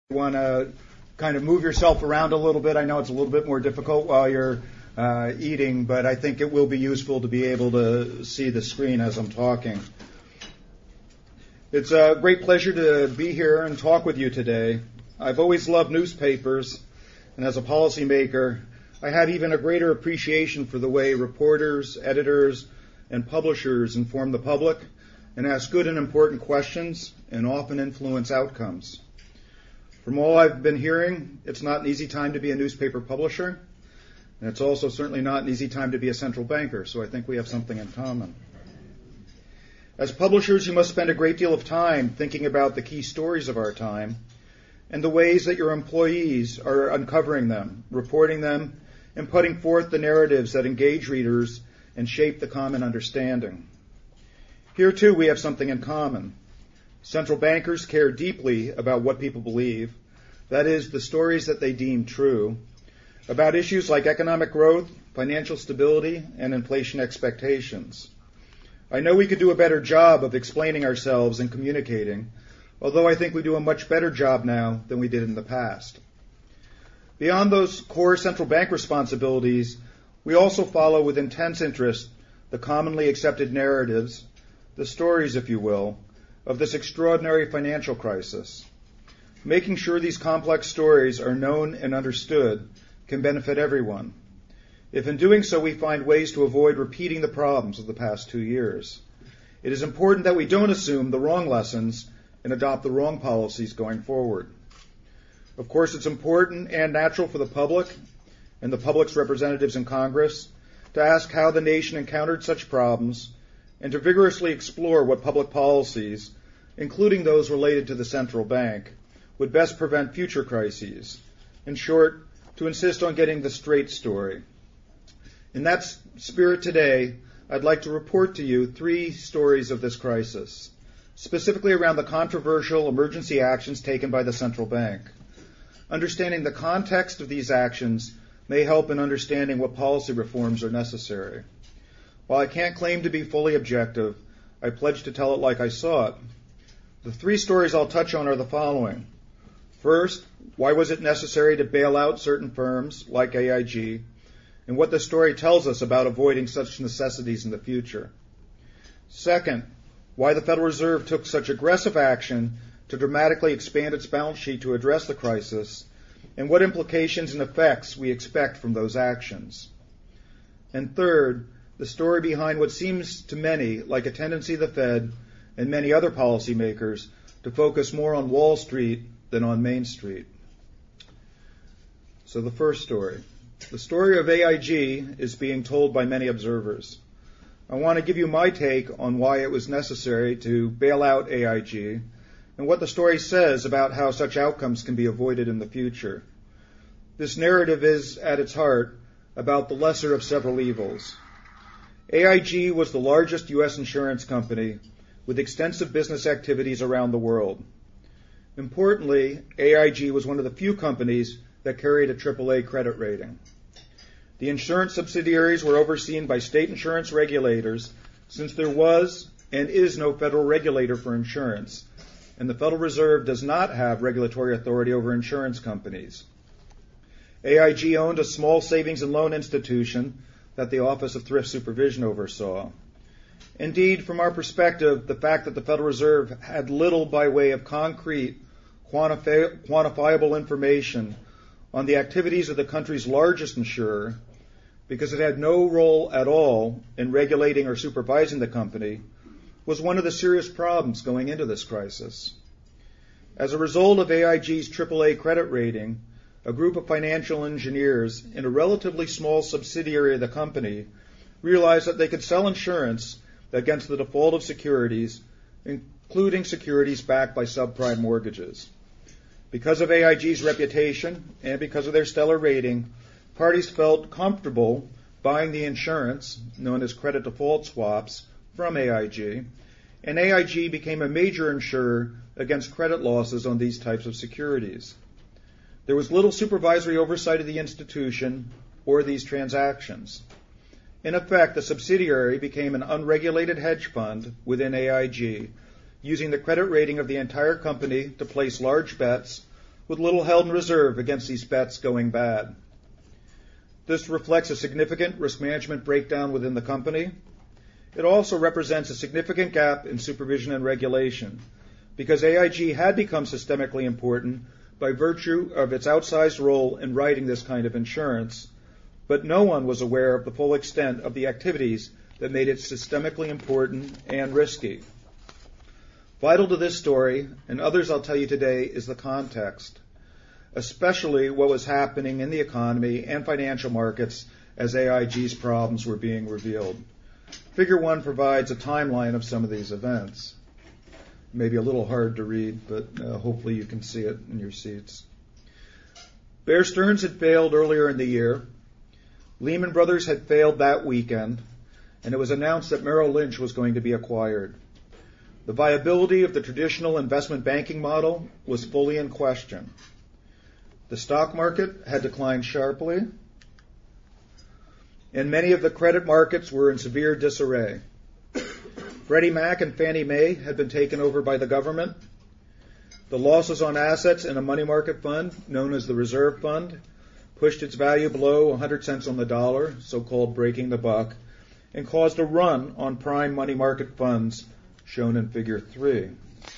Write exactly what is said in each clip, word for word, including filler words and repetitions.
You want to kind of move yourself around a little bit. I know it's a little bit more difficult while you're uh, eating, but I think it will be useful to be able to see the screen as I'm talking. It's a great pleasure to be here and talk with you today. I've always loved newspapers, and as a policymaker, I have even a greater appreciation for the way reporters, editors, and publishers inform the public and ask good and important questions and often influence outcomes. From all I've been hearing, it's not an easy time to be a newspaper publisher, and it's also certainly not an easy time to be a central banker, so I think we have something in common. As publishers, you must spend a great deal of time thinking about the key stories of our time and the ways that your employees are uncovering them, reporting them, and putting forth the narratives that engage readers and shape the common understanding. Here, too, we have something in common. Central bankers care deeply about what people believe, that is, the stories that they deem true, about issues like economic growth, financial stability, and inflation expectations. I know we could do a better job of explaining ourselves and communicating, although I think we do a much better job now than we did in the past. Beyond those core central bank responsibilities, we also follow with intense interest the commonly accepted narratives, the stories, if you will, of this extraordinary financial crisis. Making sure these complex stories are known and understood can benefit everyone, if in doing so we find ways to avoid repeating the problems of the past two years. It is important that we don't assume the wrong lessons and adopt the wrong policies going forward. Of course, it's important and natural for the public and the public's representatives in Congress to ask how the nation encountered such problems and to vigorously explore what public policies, including those related to the central bank, would best prevent future crises. In short, to insist on getting the straight story. In that spirit today, I'd like to report to you three stories of this crisis, specifically around the controversial emergency actions taken by the central bank. Understanding the context of these actions may help in understanding what policy reforms are necessary. While I can't claim to be fully objective, I pledge to tell it like I saw it. The three stories I'll touch on are the following. First, why was it necessary to bail out certain firms like A I G, and what the story tells us about avoiding such necessities in the future. Second, why the Federal Reserve took such aggressive action to dramatically expand its balance sheet to address the crisis, and what implications and effects we expect from those actions. And third, the story behind what seems to many like a tendency of the Fed and many other policymakers to focus more on Wall Street than on Main Street. So the first story. The story of A I G is being told by many observers. I want to give you my take on why it was necessary to bail out A I G and what the story says about how such outcomes can be avoided in the future. This narrative is, at its heart, about the lesser of several evils. A I G was the largest U S insurance company with extensive business activities around the world. Importantly, A I G was one of the few companies that carried a triple A credit rating. The insurance subsidiaries were overseen by state insurance regulators since there was and is no federal regulator for insurance, and the Federal Reserve does not have regulatory authority over insurance companies. A I G owned a small savings and loan institution that the Office of Thrift Supervision oversaw. Indeed, from our perspective, the fact that the Federal Reserve had little by way of concrete, quantifi- quantifiable information on the activities of the country's largest insurer, because it had no role at all in regulating or supervising the company, was one of the serious problems going into this crisis. As a result of A I G's triple A credit rating, a group of financial engineers in a relatively small subsidiary of the company realized that they could sell insurance against the default of securities, including securities backed by subprime mortgages. Because of A I G's reputation and because of their stellar rating, parties felt comfortable buying the insurance, known as credit default swaps, from A I G, and A I G became a major insurer against credit losses on these types of securities. There was little supervisory oversight of the institution or these transactions. In effect, the subsidiary became an unregulated hedge fund within A I G, using the credit rating of the entire company to place large bets with little held in reserve against these bets going bad. This reflects a significant risk management breakdown within the company. It also represents a significant gap in supervision and regulation, because A I G had become systemically important by virtue of its outsized role in writing this kind of insurance, but no one was aware of the full extent of the activities that made it systemically important and risky. Vital to this story, and others I'll tell you today, is the context, especially what was happening in the economy and financial markets as A I G's problems were being revealed. Figure one provides a timeline of some of these events. Maybe a little hard to read, but uh, hopefully you can see it in your seats. Bear Stearns had failed earlier in the year. Lehman Brothers had failed that weekend, and it was announced that Merrill Lynch was going to be acquired. The viability of the traditional investment banking model was fully in question. The stock market had declined sharply, and many of the credit markets were in severe disarray. Freddie Mac and Fannie Mae had been taken over by the government. The losses on assets in a money market fund, known as the Reserve Fund, pushed its value below one hundred cents on the dollar, so-called breaking the buck, and caused a run on prime money market funds, shown in Figure three.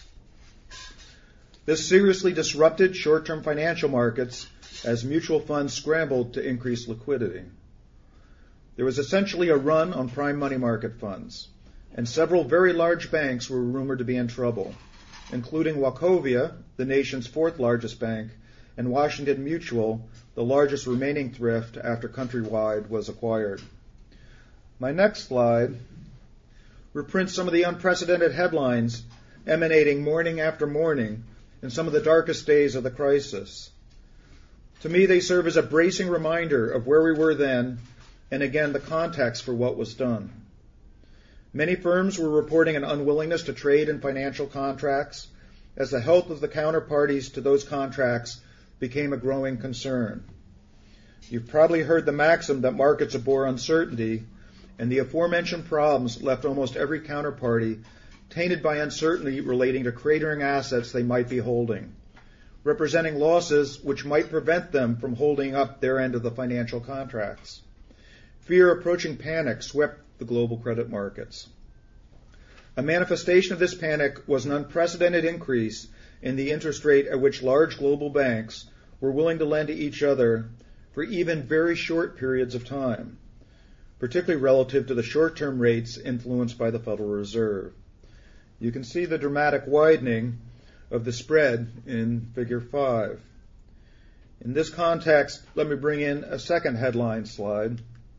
This seriously disrupted short-term financial markets as mutual funds scrambled to increase liquidity. There was essentially a run on prime money market funds, and several very large banks were rumored to be in trouble, including Wachovia, the nation's fourth largest bank, and Washington Mutual, the largest remaining thrift after Countrywide was acquired. My next slide reprints some of the unprecedented headlines emanating morning after morning in some of the darkest days of the crisis. To me, they serve as a bracing reminder of where we were then, and again, the context for what was done. Many firms were reporting an unwillingness to trade in financial contracts as the health of the counterparties to those contracts became a growing concern. You've probably heard the maxim that markets abhor uncertainty, and the aforementioned problems left almost every counterparty tainted by uncertainty relating to cratering assets they might be holding, representing losses which might prevent them from holding up their end of the financial contracts. Fear approaching panic swept the global credit markets. A manifestation of this panic was an unprecedented increase in the interest rate at which large global banks were willing to lend to each other for even very short periods of time, particularly relative to the short-term rates influenced by the Federal Reserve. You can see the dramatic widening of the spread in Figure five. In this context, let me bring in a second headline slide.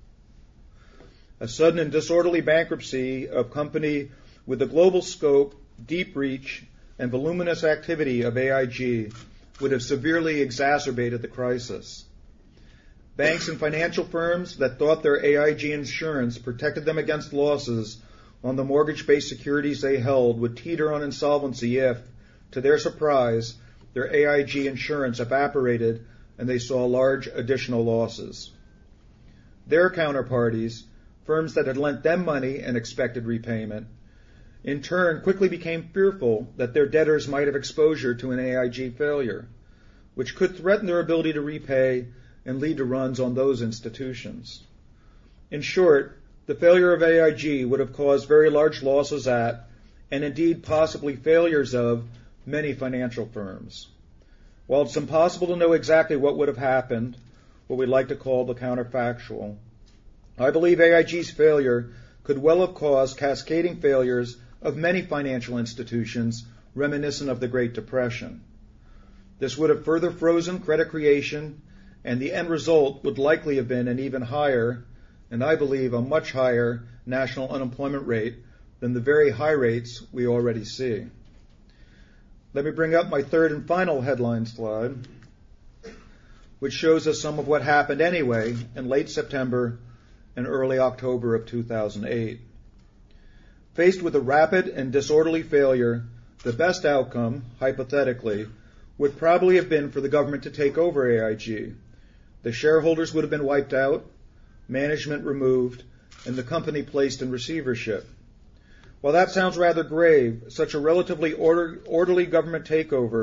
A sudden and disorderly bankruptcy of company with the global scope, deep reach, and voluminous activity of A I G would have severely exacerbated the crisis. Banks and financial firms that thought their A I G insurance protected them against losses on the mortgage-based securities they held would teeter on insolvency if, to their surprise, their A I G insurance evaporated and they saw large additional losses. Their counterparties, firms that had lent them money and expected repayment, in turn quickly became fearful that their debtors might have exposure to an A I G failure, which could threaten their ability to repay and lead to runs on those institutions. In short, the failure of A I G would have caused very large losses at, and indeed possibly failures of, many financial firms. While it's impossible to know exactly what would have happened, what we like to call the counterfactual, I believe A I G's failure could well have caused cascading failures of many financial institutions reminiscent of the Great Depression. This would have further frozen credit creation, and the end result would likely have been an even higher, and I believe a much higher, national unemployment rate than the very high rates we already see. Let me bring up my third and final headline slide, which shows us some of what happened anyway in late September and early October of two thousand eight. Faced with a rapid and disorderly failure, the best outcome, hypothetically, would probably have been for the government to take over A I G. The shareholders would have been wiped out, management removed, and the company placed in receivership. While that sounds rather grave, such a relatively order, orderly government takeover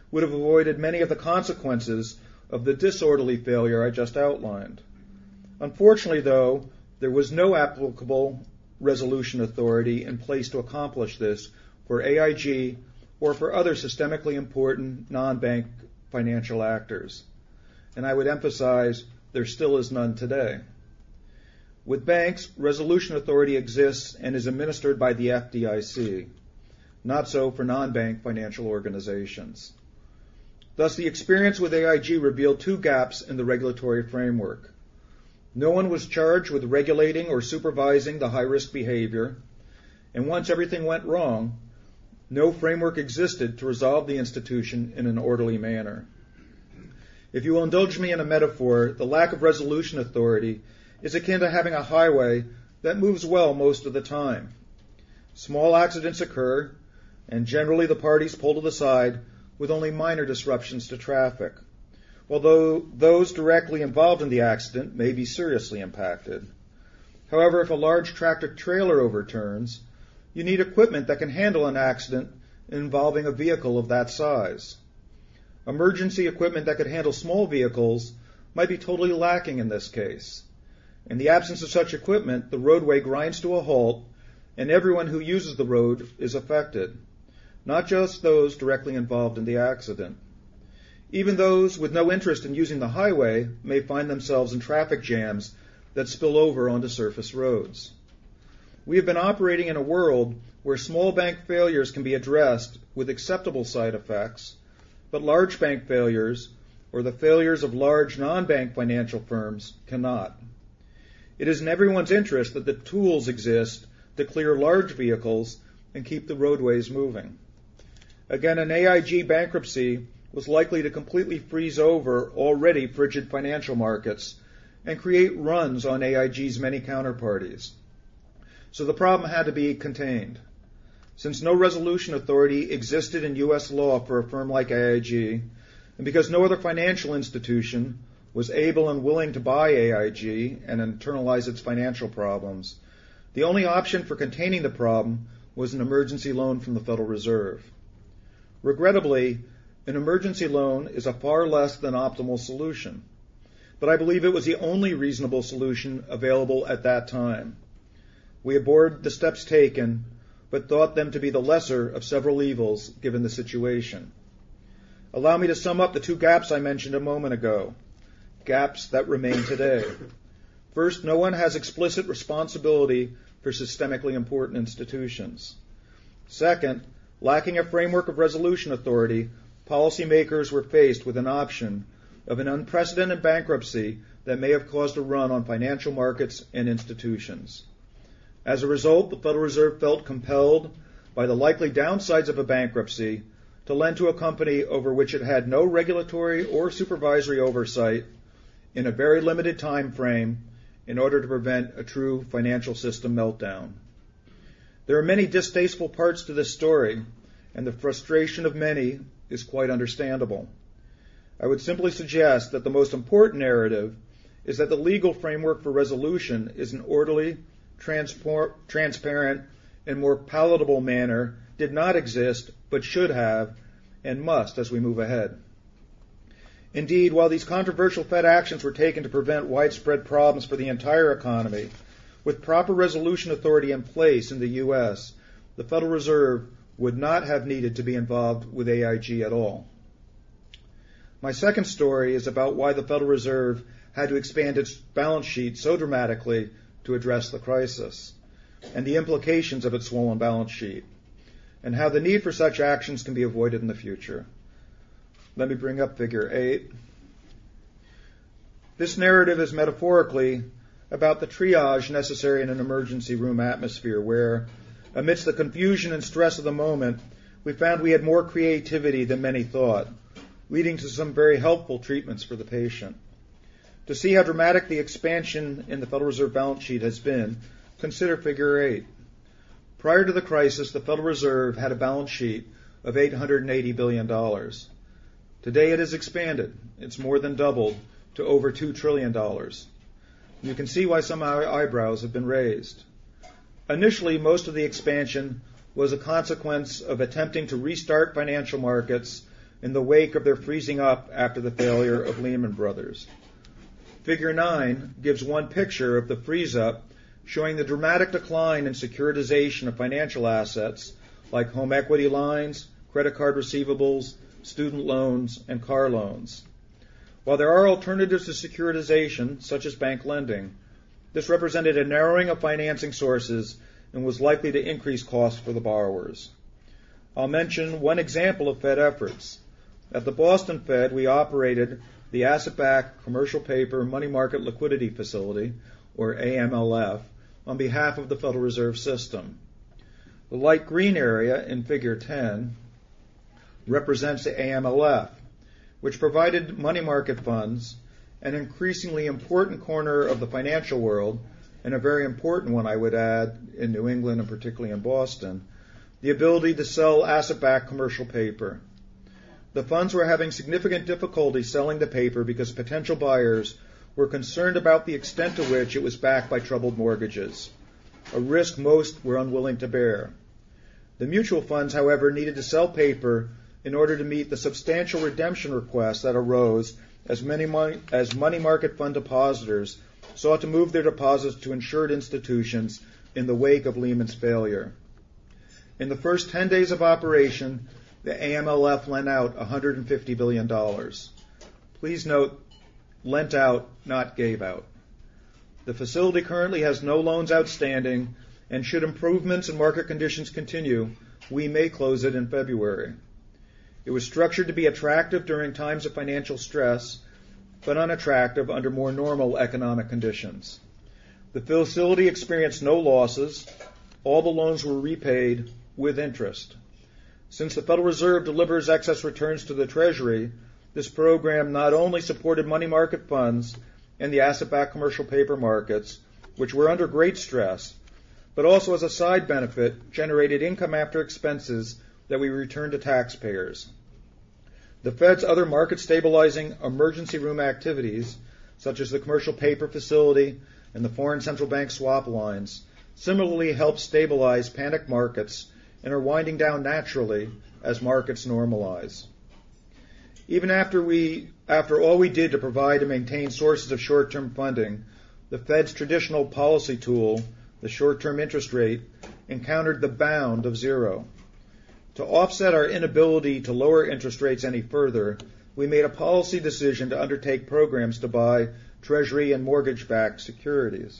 would have avoided many of the consequences of the disorderly failure I just outlined. Unfortunately, though, there was no applicable resolution authority in place to accomplish this for A I G or for other systemically important non-bank financial actors. And I would emphasize there still is none today. With banks, resolution authority exists and is administered by the F D I C. Not so for non-bank financial organizations. Thus, the experience with A I G revealed two gaps in the regulatory framework. No one was charged with regulating or supervising the high-risk behavior, and once everything went wrong, no framework existed to resolve the institution in an orderly manner. If you will indulge me in a metaphor, the lack of resolution authority is akin to having a highway that moves well most of the time. Small accidents occur, and generally the parties pull to the side with only minor disruptions to traffic, although those directly involved in the accident may be seriously impacted. However, if a large tractor-trailer overturns, you need equipment that can handle an accident involving a vehicle of that size. Emergency equipment that could handle small vehicles might be totally lacking in this case. In the absence of such equipment, the roadway grinds to a halt, and everyone who uses the road is affected, not just those directly involved in the accident. Even those with no interest in using the highway may find themselves in traffic jams that spill over onto surface roads. We have been operating in a world where small bank failures can be addressed with acceptable side effects, but large bank failures, or the failures of large non-bank financial firms, cannot. It is in everyone's interest that the tools exist to clear large vehicles and keep the roadways moving. Again, an A I G bankruptcy was likely to completely freeze over already frigid financial markets and create runs on A I G's many counterparties. So the problem had to be contained. Since no resolution authority existed in U S law for a firm like A I G, and because no other financial institution was able and willing to buy A I G and internalize its financial problems, the only option for containing the problem was an emergency loan from the Federal Reserve. Regrettably, an emergency loan is a far less than optimal solution, but I believe it was the only reasonable solution available at that time. We abhorred the steps taken, but thought them to be the lesser of several evils given the situation. Allow me to sum up the two gaps I mentioned a moment ago, gaps that remain today. First, no one has explicit responsibility for systemically important institutions. Second, lacking a framework of resolution authority, policymakers were faced with an option of an unprecedented bankruptcy that may have caused a run on financial markets and institutions. As a result, the Federal Reserve felt compelled by the likely downsides of a bankruptcy to lend to a company over which it had no regulatory or supervisory oversight in a very limited time frame in order to prevent a true financial system meltdown. There are many distasteful parts to this story, and the frustration of many is quite understandable. I would simply suggest that the most important narrative is that the legal framework for resolution is an orderly, transpor- transparent, and more palatable manner did not exist, but should have, and must as we move ahead. Indeed, while these controversial Fed actions were taken to prevent widespread problems for the entire economy, with proper resolution authority in place in the U S, the Federal Reserve would not have needed to be involved with A I G at all. My second story is about why the Federal Reserve had to expand its balance sheet so dramatically to address the crisis, and the implications of its swollen balance sheet, and how the need for such actions can be avoided in the future. Let me bring up figure eight. This narrative is metaphorically about the triage necessary in an emergency room atmosphere where, amidst the confusion and stress of the moment, we found we had more creativity than many thought, leading to some very helpful treatments for the patient. To see how dramatic the expansion in the Federal Reserve balance sheet has been, consider figure eight. Prior to the crisis, the Federal Reserve had a balance sheet of eight hundred eighty billion dollars. Today it has expanded. It's more than doubled to over two trillion dollars. You can see why some eyebrows have been raised. Initially, most of the expansion was a consequence of attempting to restart financial markets in the wake of their freezing up after the failure of Lehman Brothers. Figure nine gives one picture of the freeze-up, showing the dramatic decline in securitization of financial assets like home equity lines, credit card receivables, student loans, and car loans. While there are alternatives to securitization, such as bank lending, this represented a narrowing of financing sources and was likely to increase costs for the borrowers. I'll mention one example of Fed efforts. At the Boston Fed, we operated the Asset-Backed Commercial Paper Money Market Liquidity Facility, or A M L F, on behalf of the Federal Reserve System. The light green area in Figure ten represents the A M L F, which provided money market funds, an increasingly important corner of the financial world, and a very important one, I would add, in New England and particularly in Boston, the ability to sell asset-backed commercial paper. The funds were having significant difficulty selling the paper because potential buyers were concerned about the extent to which it was backed by troubled mortgages, a risk most were unwilling to bear. The mutual funds, however, needed to sell paper in order to meet the substantial redemption requests that arose as many money, as money market fund depositors sought to move their deposits to insured institutions in the wake of Lehman's failure. In the first ten days of operation, the A M L F lent out one hundred fifty billion dollars. Please note, lent out, not gave out. The facility currently has no loans outstanding, and should improvements in market conditions continue, we may close it in February. It was structured to be attractive during times of financial stress, but unattractive under more normal economic conditions. The facility experienced no losses. All the loans were repaid with interest. Since the Federal Reserve delivers excess returns to the Treasury, this program not only supported money market funds and the asset-backed commercial paper markets, which were under great stress, but also as a side benefit generated income after expenses that we returned to taxpayers. The Fed's other market-stabilizing emergency room activities, such as the commercial paper facility and the foreign central bank swap lines, similarly help stabilize panicked markets and are winding down naturally as markets normalize. Even after we, after all we did to provide and maintain sources of short-term funding, the Fed's traditional policy tool, the short-term interest rate, encountered the bound of zero. To offset our inability to lower interest rates any further, we made a policy decision to undertake programs to buy Treasury and mortgage-backed securities,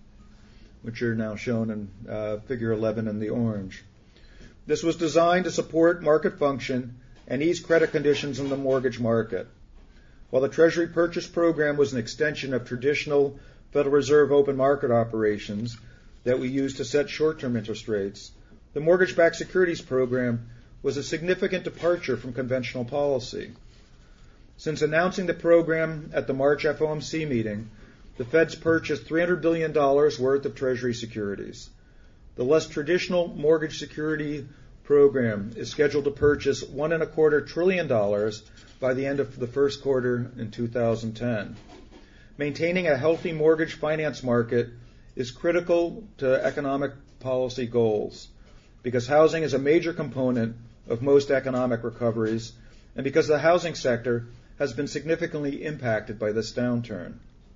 which are now shown in uh, Figure eleven in the orange. This was designed to support market function and ease credit conditions in the mortgage market. While the Treasury purchase program was an extension of traditional Federal Reserve open market operations that we use to set short-term interest rates, the mortgage-backed securities program was a significant departure from conventional policy. Since announcing the program at the March F O M C meeting, the Fed's purchased three hundred billion dollars worth of Treasury securities. The less traditional mortgage security program is scheduled to purchase one and a quarter trillion dollars by the end of the first quarter in two thousand ten. Maintaining a healthy mortgage finance market is critical to economic policy goals, because housing is a major component of most economic recoveries, and because the housing sector has been significantly impacted by this downturn.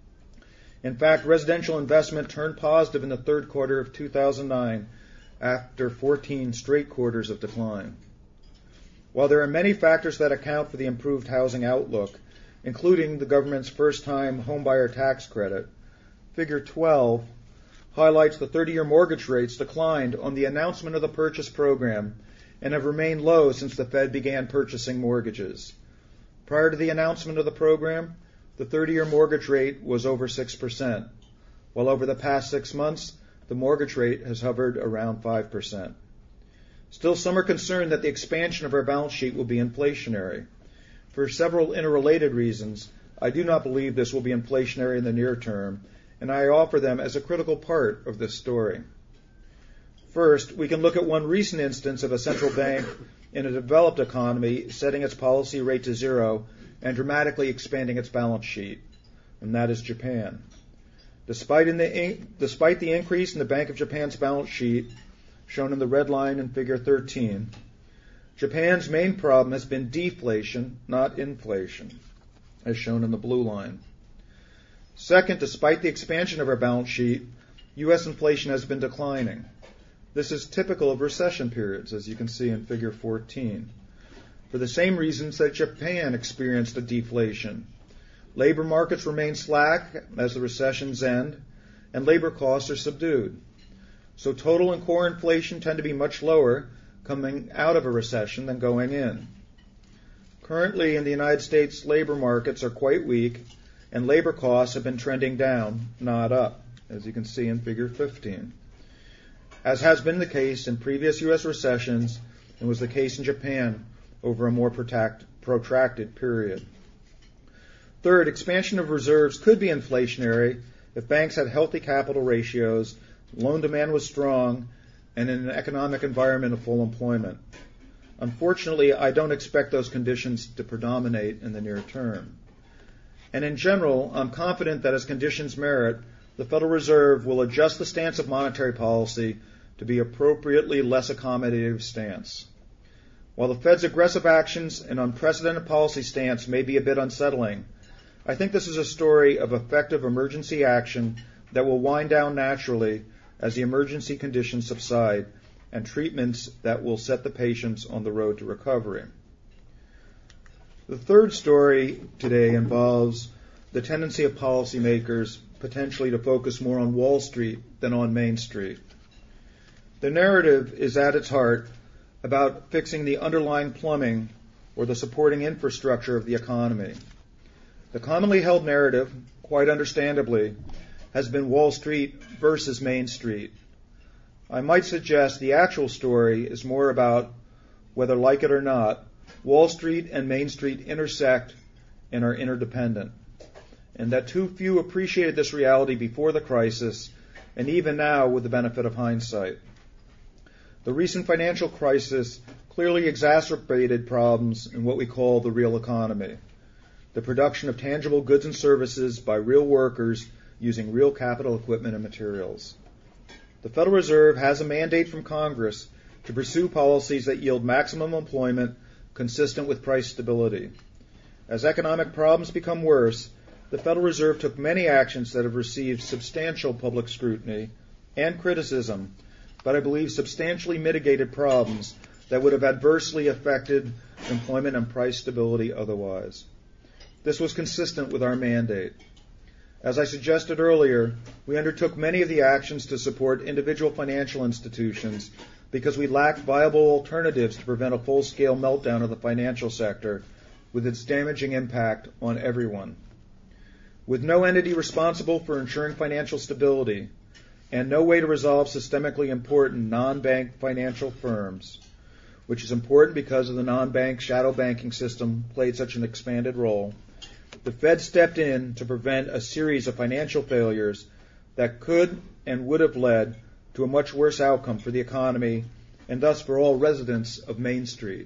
In fact, residential investment turned positive in the third quarter of two thousand nine after fourteen straight quarters of decline. While there are many factors that account for the improved housing outlook, including the government's first-time homebuyer tax credit, Figure twelve highlights the thirty-year mortgage rates declined on the announcement of the purchase program and have remained low since the Fed began purchasing mortgages. Prior to the announcement of the program, the thirty-year mortgage rate was over six percent, while over the past six months, the mortgage rate has hovered around five percent. Still, some are concerned that the expansion of our balance sheet will be inflationary. For several interrelated reasons, I do not believe this will be inflationary in the near term, and I offer them as a critical part of this story. First, we can look at one recent instance of a central bank in a developed economy setting its policy rate to zero and dramatically expanding its balance sheet, and that is Japan. Despite, in the, despite the increase in the Bank of Japan's balance sheet, shown in the red line in Figure thirteen, Japan's main problem has been deflation, not inflation, as shown in the blue line. Second, despite the expansion of our balance sheet, U S inflation has been declining. This is typical of recession periods, as you can see in figure fourteen, for the same reasons that Japan experienced a deflation. Labor markets remain slack as the recessions end, and labor costs are subdued. So total and core inflation tend to be much lower coming out of a recession than going in. Currently in the United States, labor markets are quite weak, and labor costs have been trending down, not up, as you can see in figure fifteen. As has been the case in previous U S recessions, and was the case in Japan over a more protracted period. Third, expansion of reserves could be inflationary if banks had healthy capital ratios, loan demand was strong, and in an economic environment of full employment. Unfortunately, I don't expect those conditions to predominate in the near term. And in general, I'm confident that as conditions merit, the Federal Reserve will adjust the stance of monetary policy to be appropriately less accommodative stance. While the Fed's aggressive actions and unprecedented policy stance may be a bit unsettling, I think this is a story of effective emergency action that will wind down naturally as the emergency conditions subside, and treatments that will set the patients on the road to recovery. The third story today involves the tendency of policymakers potentially to focus more on Wall Street than on Main Street. The narrative is at its heart about fixing the underlying plumbing or the supporting infrastructure of the economy. The commonly held narrative, quite understandably, has been Wall Street versus Main Street. I might suggest the actual story is more about, whether like it or not, Wall Street and Main Street intersect and are interdependent, and that too few appreciated this reality before the crisis, and even now with the benefit of hindsight. The recent financial crisis clearly exacerbated problems in what we call the real economy, the production of tangible goods and services by real workers using real capital equipment and materials. The Federal Reserve has a mandate from Congress to pursue policies that yield maximum employment consistent with price stability. As economic problems become worse, the Federal Reserve took many actions that have received substantial public scrutiny and criticism, but I believe substantially mitigated problems that would have adversely affected employment and price stability otherwise. This was consistent with our mandate. As I suggested earlier, we undertook many of the actions to support individual financial institutions because we lacked viable alternatives to prevent a full-scale meltdown of the financial sector with its damaging impact on everyone. With no entity responsible for ensuring financial stability and no way to resolve systemically important non-bank financial firms, which is important because of the non-bank shadow banking system played such an expanded role, the Fed stepped in to prevent a series of financial failures that could and would have led to a much worse outcome for the economy and thus for all residents of Main Street.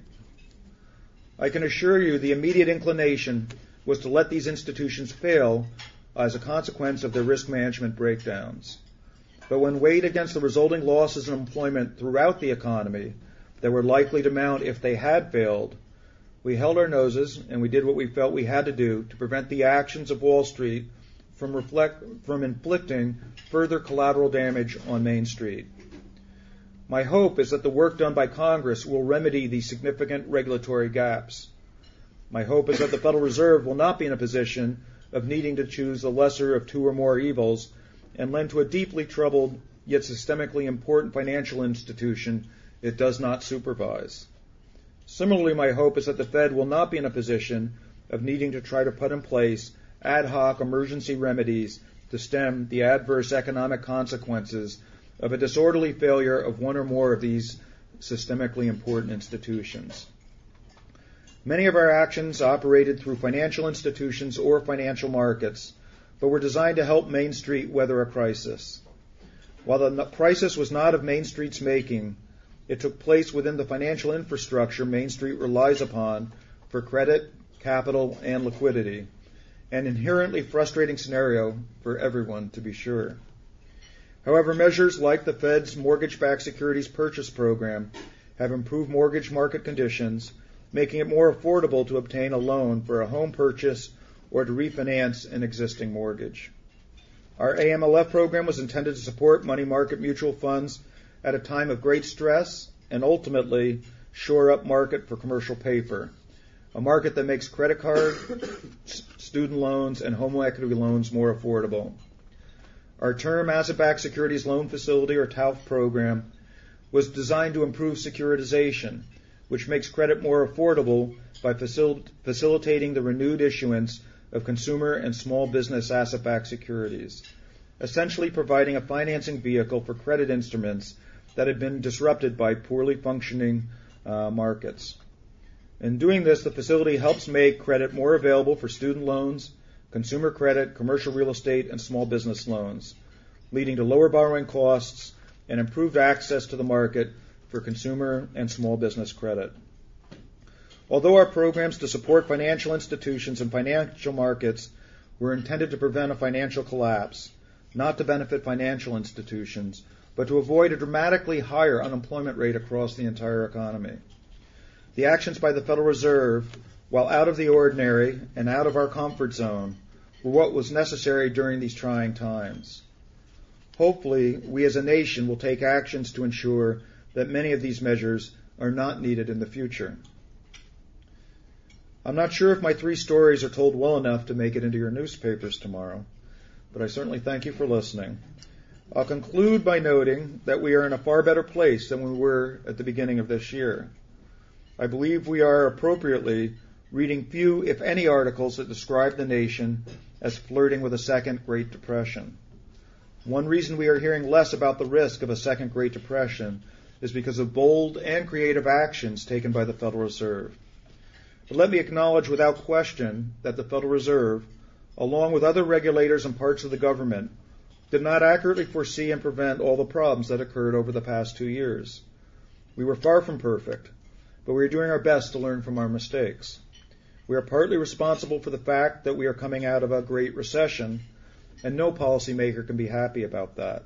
I can assure you the immediate inclination was to let these institutions fail as a consequence of their risk management breakdowns. But when weighed against the resulting losses in employment throughout the economy that were likely to mount if they had failed, we held our noses and we did what we felt we had to do to prevent the actions of Wall Street from, reflect, from inflicting further collateral damage on Main Street. My hope is that the work done by Congress will remedy these significant regulatory gaps. My hope is that the Federal Reserve will not be in a position of needing to choose the lesser of two or more evils and lend to a deeply troubled yet systemically important financial institution it does not supervise. Similarly, my hope is that the Fed will not be in a position of needing to try to put in place ad hoc emergency remedies to stem the adverse economic consequences of a disorderly failure of one or more of these systemically important institutions. Many of our actions operated through financial institutions or financial markets, but were designed to help Main Street weather a crisis. While the crisis was not of Main Street's making, it took place within the financial infrastructure Main Street relies upon for credit, capital, and liquidity, an inherently frustrating scenario for everyone, to be sure. However, measures like the Fed's mortgage-backed securities purchase program have improved mortgage market conditions, making it more affordable to obtain a loan for a home purchase or to refinance an existing mortgage. Our A M L F program was intended to support money market mutual funds at a time of great stress and ultimately shore up market for commercial paper, a market that makes credit card, student loans, and home equity loans more affordable. Our Term Asset-Backed Securities Loan Facility, or T A L F program, was designed to improve securitization, which makes credit more affordable by facil- facilitating the renewed issuance of consumer and small business asset-backed securities, essentially providing a financing vehicle for credit instruments that had been disrupted by poorly functioning uh, markets. In doing this, the facility helps make credit more available for student loans, consumer credit, commercial real estate, and small business loans, leading to lower borrowing costs and improved access to the market for consumer and small business credit. Although our programs to support financial institutions and financial markets were intended to prevent a financial collapse, not to benefit financial institutions, but to avoid a dramatically higher unemployment rate across the entire economy. The actions by the Federal Reserve, while out of the ordinary and out of our comfort zone, were what was necessary during these trying times. Hopefully, we as a nation will take actions to ensure that many of these measures are not needed in the future. I'm not sure if my three stories are told well enough to make it into your newspapers tomorrow, but I certainly thank you for listening. I'll conclude by noting that we are in a far better place than we were at the beginning of this year. I believe we are appropriately reading few, if any, articles that describe the nation as flirting with a second Great Depression. One reason we are hearing less about the risk of a second Great Depression is because of bold and creative actions taken by the Federal Reserve. But let me acknowledge without question that the Federal Reserve, along with other regulators and parts of the government, did not accurately foresee and prevent all the problems that occurred over the past two years. We were far from perfect, but we are doing our best to learn from our mistakes. We are partly responsible for the fact that we are coming out of a great recession, and no policymaker can be happy about that.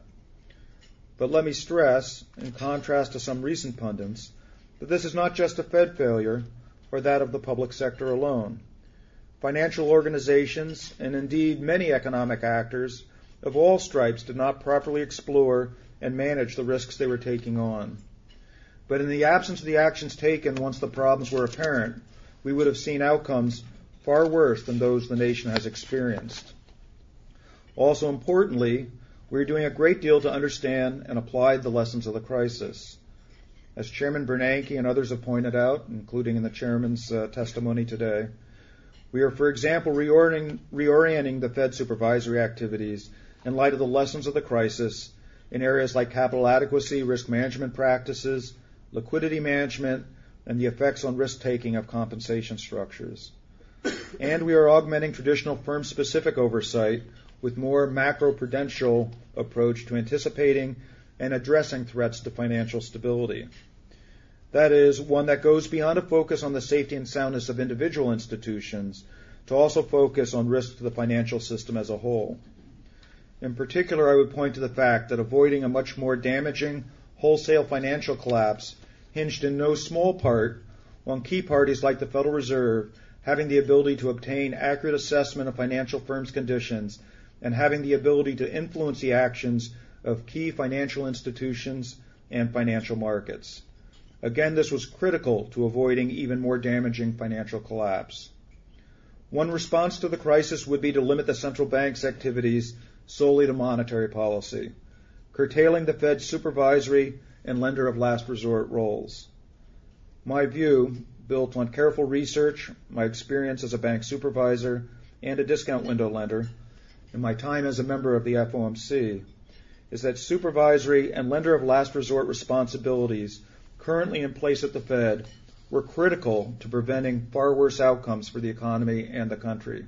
But let me stress, in contrast to some recent pundits, that this is not just a Fed failure or that of the public sector alone. Financial organizations, and indeed many economic actors of all stripes, did not properly explore and manage the risks they were taking on. But in the absence of the actions taken once the problems were apparent, we would have seen outcomes far worse than those the nation has experienced. Also importantly, we are doing a great deal to understand and apply the lessons of the crisis. As Chairman Bernanke and others have pointed out, including in the Chairman's uh, testimony today, we are, for example, reorienting, reorienting the Fed supervisory activities in light of the lessons of the crisis in areas like capital adequacy, risk management practices, liquidity management, and the effects on risk-taking of compensation structures. And we are augmenting traditional firm-specific oversight with more macro-prudential approach to anticipating and addressing threats to financial stability. That is, one that goes beyond a focus on the safety and soundness of individual institutions to also focus on risk to the financial system as a whole. In particular, I would point to the fact that avoiding a much more damaging wholesale financial collapse hinged in no small part on key parties like the Federal Reserve having the ability to obtain accurate assessment of financial firms' conditions and having the ability to influence the actions of key financial institutions and financial markets. Again, this was critical to avoiding even more damaging financial collapse. One response to the crisis would be to limit the central bank's activities solely to monetary policy, curtailing the Fed's supervisory and lender of last resort roles. My view, built on careful research, my experience as a bank supervisor and a discount window lender, and my time as a member of the F O M C, is that supervisory and lender of last resort responsibilities currently in place at the Fed were critical to preventing far worse outcomes for the economy and the country.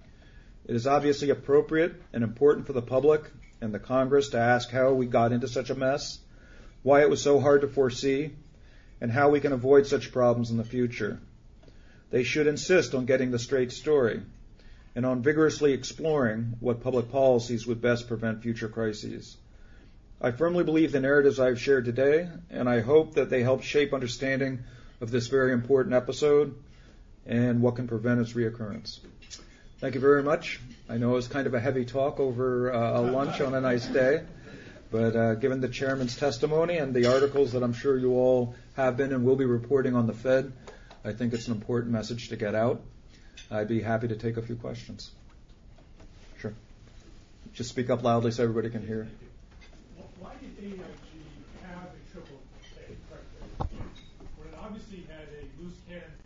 It is obviously appropriate and important for the public and the Congress to ask how we got into such a mess, why it was so hard to foresee, and how we can avoid such problems in the future. They should insist on getting the straight story and on vigorously exploring what public policies would best prevent future crises. I firmly believe the narratives I've shared today, and I hope that they help shape understanding of this very important episode and what can prevent its reoccurrence. Thank you very much. I know it was kind of a heavy talk over uh, a lunch on a nice day, but uh, given the chairman's testimony and the articles that I'm sure you all have been and will be reporting on the Fed, I think it's an important message to get out. I'd be happy to take a few questions. Sure. Just speak up loudly so everybody can hear. Why did A I G have a triple A credit rating when it obviously had a loose cannon